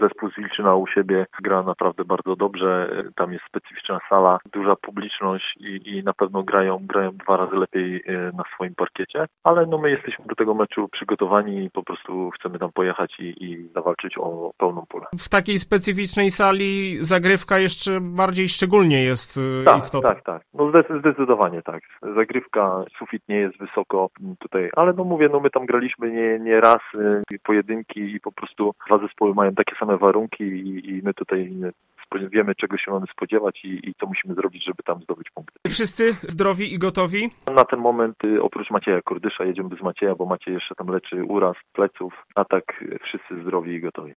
zespół z Wilczyna u siebie gra naprawdę bardzo dobrze. Tam jest specyficzna sala, duża publiczność i na pewno grają 2 razy lepiej na swoim parkiecie. Ale my jesteśmy do tego meczu przygotowani i po prostu chcemy tam pojechać i zawalczyć o pełną pulę. W takiej specyficznej sali zagrywka jeszcze bardziej szczególnie jest istotna. Tak. Zdecydowanie tak. Zagrywka, sufit nie jest wysoko tutaj, ale mówię, my tam graliśmy nie raz pojedynki i po prostu 2 zespoły mają takie same warunki i my tutaj wiemy, czego się mamy spodziewać i co musimy zrobić, żeby tam zdobyć punkty. Wszyscy zdrowi i gotowi? Na ten moment oprócz Macieja Kordysza jedziemy bez Macieja, bo Maciej jeszcze tam leczy uraz pleców, a tak wszyscy zdrowi i gotowi.